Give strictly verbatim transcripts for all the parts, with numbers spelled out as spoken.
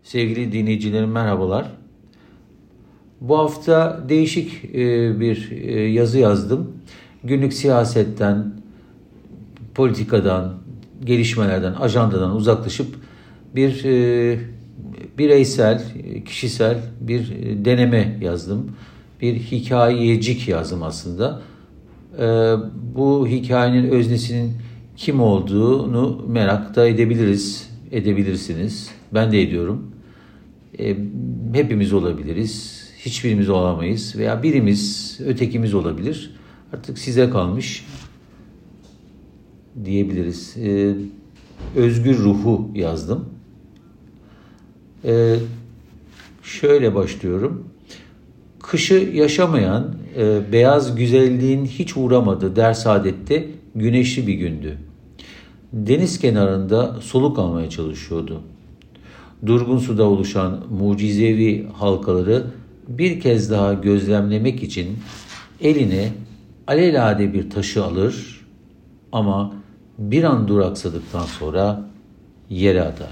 Sevgili dinleyicilerim merhabalar. Bu hafta değişik e, bir e, yazı yazdım. Günlük siyasetten, politikadan, gelişmelerden, ajandadan uzaklaşıp bir e, bireysel, kişisel bir deneme yazdım. Bir hikayecik yazdım aslında. E, bu hikayenin öznesinin kim olduğunu merak da edebiliriz, edebilirsiniz. Ben de ediyorum. E, hepimiz olabiliriz, hiçbirimiz olamayız veya birimiz, ötekimiz olabilir. Artık size kalmış diyebiliriz. E, özgür ruhu yazdım. E, şöyle başlıyorum. Kışı yaşamayan, e, beyaz güzelliğin hiç uğramadığı Dersaadet'te güneşli bir gündü. Deniz kenarında soluk almaya çalışıyordu. Durgun suda oluşan mucizevi halkaları bir kez daha gözlemlemek için eline alelade bir taşı alır ama bir an duraksadıktan sonra yere atar.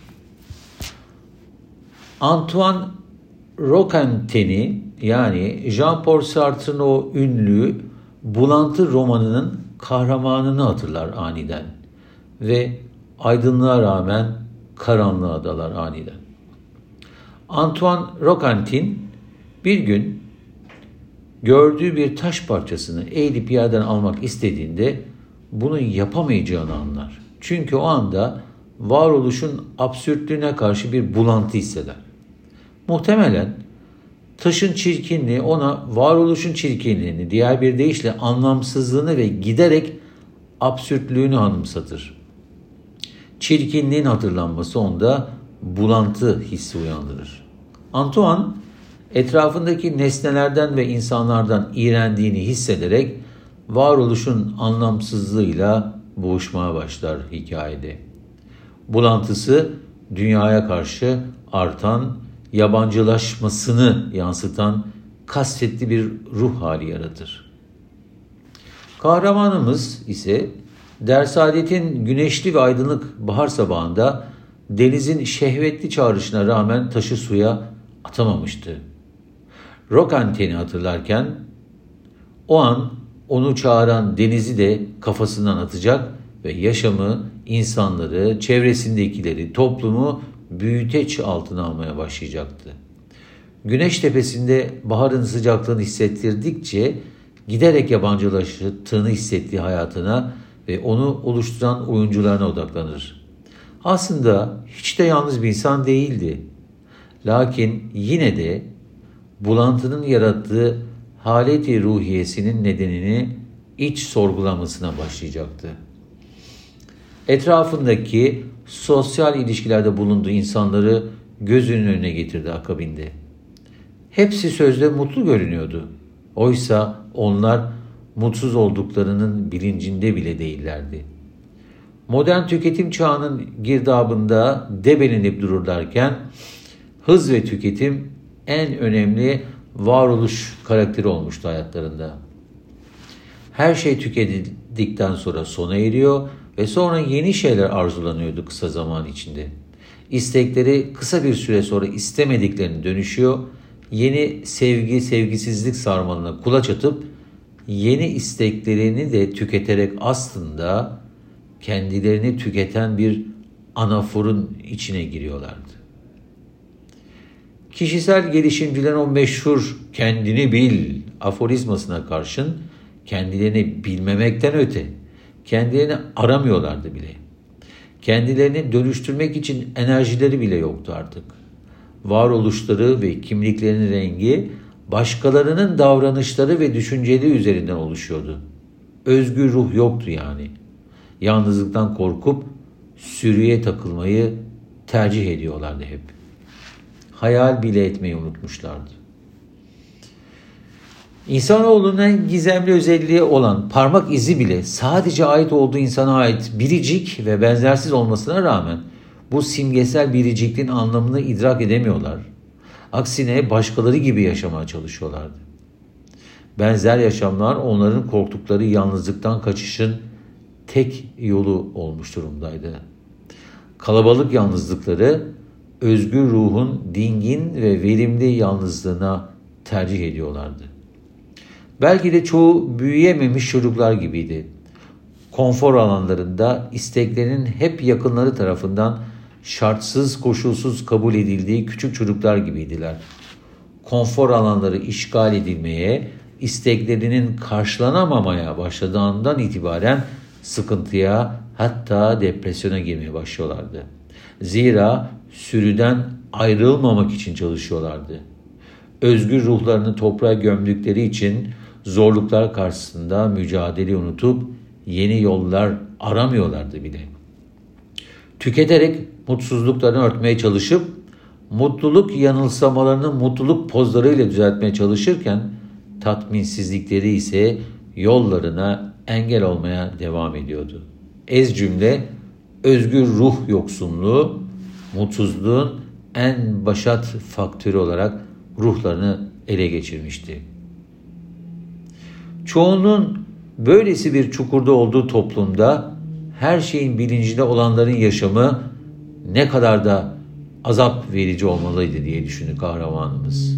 Antoine Roquentin'i yani Jean-Paul Sartre'ın o ünlü Bulantı romanının kahramanını hatırlar aniden ve aydınlığa rağmen karanlığa dalar aniden. Antoine Roquentin bir gün gördüğü bir taş parçasını eğilip yerden almak istediğinde bunu yapamayacağını anlar. Çünkü o anda varoluşun absürtlüğüne karşı bir bulantı hisseder. Muhtemelen taşın çirkinliği ona varoluşun çirkinliğini, diğer bir deyişle anlamsızlığını ve giderek absürtlüğünü anımsatır. Çirkinliğin hatırlanması onda bulantı hissi uyandırır. Antoine, etrafındaki nesnelerden ve insanlardan iğrendiğini hissederek varoluşun anlamsızlığıyla boğuşmaya başlar hikayede. Bulantısı dünyaya karşı artan, yabancılaşmasını yansıtan kasvetli bir ruh hali yaratır. Kahramanımız ise Dersaadet'in güneşli ve aydınlık bahar sabahında denizin şehvetli çağrışına rağmen taşı suya atamamıştı. Roquentin'i hatırlarken o an onu çağıran denizi de kafasından atacak ve yaşamı, insanları, çevresindekileri, toplumu büyüteç altına almaya başlayacaktı. Güneş tepesinde baharın sıcaklığını hissettirdikçe giderek yabancılaştığını hissettiği hayatına ve onu oluşturan oyuncularına odaklanır. Aslında hiç de yalnız bir insan değildi. Lakin yine de bulantının yarattığı haleti ruhiyesinin nedenini iç sorgulamasına başlayacaktı. Etrafındaki sosyal ilişkilerde bulunduğu insanları gözünün önüne getirdi akabinde. Hepsi sözde mutlu görünüyordu. Oysa onlar mutsuz olduklarının bilincinde bile değillerdi. Modern tüketim çağının girdabında debelenip dururlarken hız ve tüketim en önemli varoluş karakteri olmuştu hayatlarında. Her şey tüketildikten sonra sona eriyor ve sonra yeni şeyler arzulanıyordu kısa zaman içinde. İstekleri kısa bir süre sonra istemediklerini dönüşüyor, yeni sevgi, sevgisizlik sarmalına kulaç atıp yeni isteklerini de tüketerek aslında kendilerini tüketen bir anaforun içine giriyorlardı. Kişisel gelişimcilerin o meşhur kendini bil aforizmasına karşın kendilerini bilmemekten öte kendilerini aramıyorlardı bile. Kendilerini dönüştürmek için enerjileri bile yoktu artık. Varoluşları ve kimliklerinin rengi başkalarının davranışları ve düşünceleri üzerinden oluşuyordu. Özgür ruh yoktu yani. Yalnızlıktan korkup sürüye takılmayı tercih ediyorlardı hep. Hayal bile etmeyi unutmuşlardı. İnsanoğlunun en gizemli özelliği olan parmak izi bile sadece ait olduğu insana ait biricik ve benzersiz olmasına rağmen bu simgesel biricikliğin anlamını idrak edemiyorlar. Aksine başkaları gibi yaşamaya çalışıyorlardı. Benzer yaşamlar onların korktukları yalnızlıktan kaçışın tek yolu olmuş durumdaydı. Kalabalık yalnızlıkları özgür ruhun dingin ve verimli yalnızlığına tercih ediyorlardı. Belki de çoğu büyüyememiş çocuklar gibiydi. Konfor alanlarında isteklerinin hep yakınları tarafından şartsız koşulsuz kabul edildiği küçük çocuklar gibiydiler. Konfor alanları işgal edilmeye, isteklerinin karşılanamamaya başladığı andan itibaren sıkıntıya, hatta depresyona girmeye başlıyorlardı. Zira sürüden ayrılmamak için çalışıyorlardı. Özgür ruhlarını toprağa gömdükleri için zorluklar karşısında mücadeleyi unutup yeni yollar aramıyorlardı bile. Tüketerek mutsuzluklarını örtmeye çalışıp mutluluk yanılsamalarını mutluluk pozlarıyla düzeltmeye çalışırken tatminsizlikleri ise yollarına engel olmaya devam ediyordu. Ez cümle özgür ruh yoksunluğu mutsuzluğun en başat faktörü olarak ruhlarını ele geçirmişti. Çoğunun böylesi bir çukurda olduğu toplumda her şeyin bilincinde olanların yaşamı ne kadar da azap verici olmalıydı diye düşündü kahramanımız.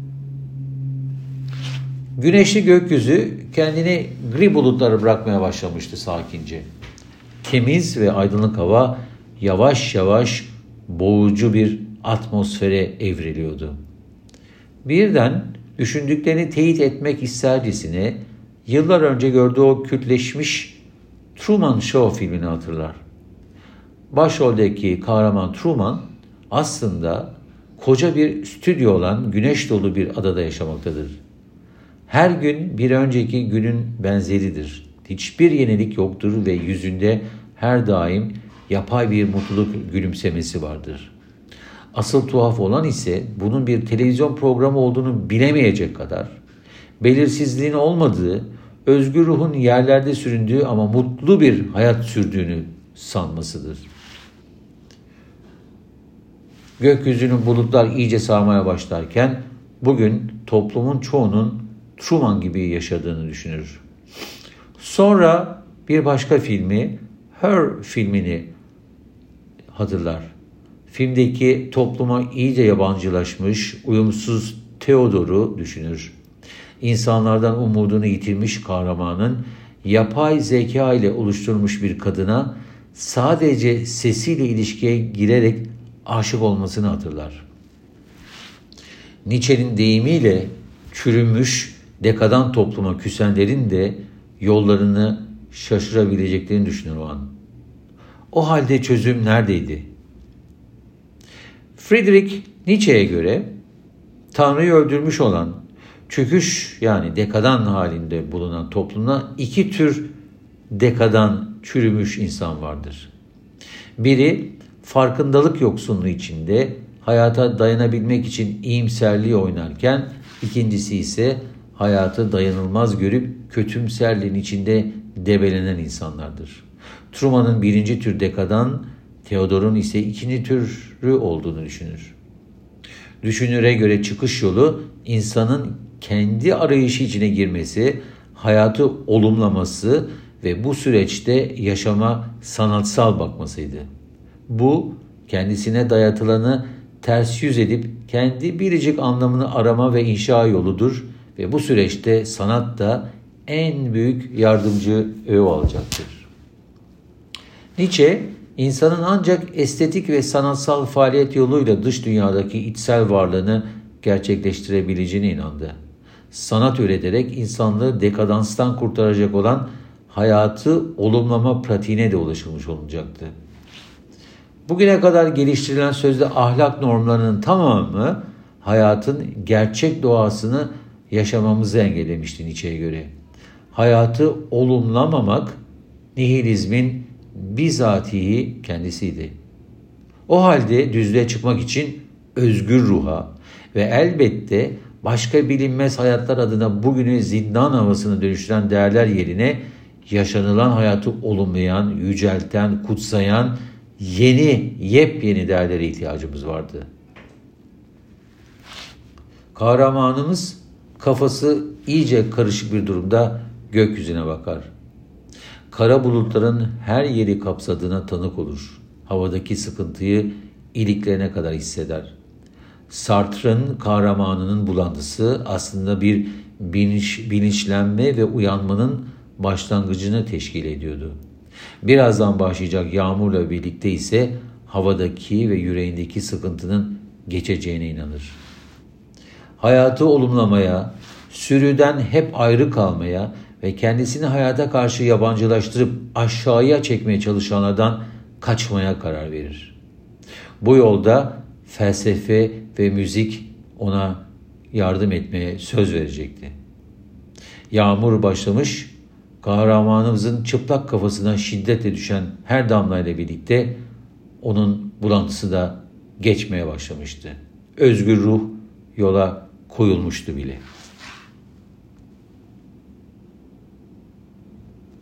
Güneşli gökyüzü kendini gri bulutlara bırakmaya başlamıştı sakince. Temiz ve aydınlık hava yavaş yavaş boğucu bir atmosfere evriliyordu. Birden düşündüklerini teyit etmek istercesine yıllar önce gördüğü o kültleşmiş Truman Show filmini hatırlar. Başroldeki kahraman Truman aslında koca bir stüdyo olan güneş dolu bir adada yaşamaktadır. Her gün bir önceki günün benzeridir. Hiçbir yenilik yoktur ve yüzünde her daim yapay bir mutluluk gülümsemesi vardır. Asıl tuhaf olan ise bunun bir televizyon programı olduğunu bilemeyecek kadar belirsizliğin olmadığı, özgür ruhun yerlerde süründüğü ama mutlu bir hayat sürdüğünü sanmasıdır. Gökyüzünün bulutlar iyice sarmaya başlarken bugün toplumun çoğunun Truman gibi yaşadığını düşünür. Sonra bir başka filmi, Her filmini hatırlar. Filmdeki topluma iyice yabancılaşmış, uyumsuz Theodore'u düşünür. İnsanlardan umudunu yitirmiş kahramanın yapay zeka ile oluşturulmuş bir kadına sadece sesiyle ilişkiye girerek aşık olmasını hatırlar. Nietzsche'nin deyimiyle çürümüş, dekadan topluma küsenlerin de yollarını şaşırabileceklerini düşünür o an. O halde çözüm neredeydi? Friedrich Nietzsche'ye göre Tanrı'yı öldürmüş olan, çöküş yani dekadan halinde bulunan toplumda iki tür dekadan çürümüş insan vardır. Biri farkındalık yoksunluğu içinde hayata dayanabilmek için iyimserliği oynarken, ikincisi ise hayatı dayanılmaz görüp kötümserliğin içinde debelenen insanlardır. Truman'ın birinci tür dekadan, Theodore'un ise ikinci türü olduğunu düşünür. Düşünüre göre çıkış yolu insanın kendi arayışı içine girmesi, hayatı olumlaması ve bu süreçte yaşama sanatsal bakmasıydı. Bu kendisine dayatılanı ters yüz edip kendi biricik anlamını arama ve inşa yoludur ve bu süreçte sanat da en büyük yardımcı öğe olacaktır. Nietzsche, insanın ancak estetik ve sanatsal faaliyet yoluyla dış dünyadaki içsel varlığını gerçekleştirebileceğine inandı. Sanat üreterek insanlığı dekadanstan kurtaracak olan hayatı olumlama pratiğine de ulaşılmış olacaktı. Bugüne kadar geliştirilen sözde ahlak normlarının tamamı hayatın gerçek doğasını yaşamamızı engellemişti Nietzsche'ye göre. Hayatı olumlamamak nihilizmin bizatihi kendisiydi. O halde düzlüğe çıkmak için özgür ruha ve elbette başka bilinmez hayatlar adına bugünü zindan havasına dönüştüren değerler yerine yaşanılan hayatı olumlayan, yücelten, kutsayan yeni, yepyeni değerlere ihtiyacımız vardı. Kahramanımız kafası iyice karışık bir durumda gökyüzüne bakar. Kara bulutların her yeri kapsadığına tanık olur. Havadaki sıkıntıyı iliklerine kadar hisseder. Sartre'ın kahramanının bulantısı aslında bir bilinç, bilinçlenme ve uyanmanın başlangıcını teşkil ediyordu. Birazdan başlayacak yağmurla birlikte ise havadaki ve yüreğindeki sıkıntının geçeceğine inanır. Hayatı olumlamaya, sürüden hep ayrı kalmaya ve kendisini hayata karşı yabancılaştırıp aşağıya çekmeye çalışanlardan kaçmaya karar verir. Bu yolda felsefe ve müzik ona yardım etmeye söz verecekti. Yağmur başlamış, kahramanımızın çıplak kafasına şiddetle düşen her damlayla birlikte onun bulantısı da geçmeye başlamıştı. Özgür ruh yola koyulmuştu bile.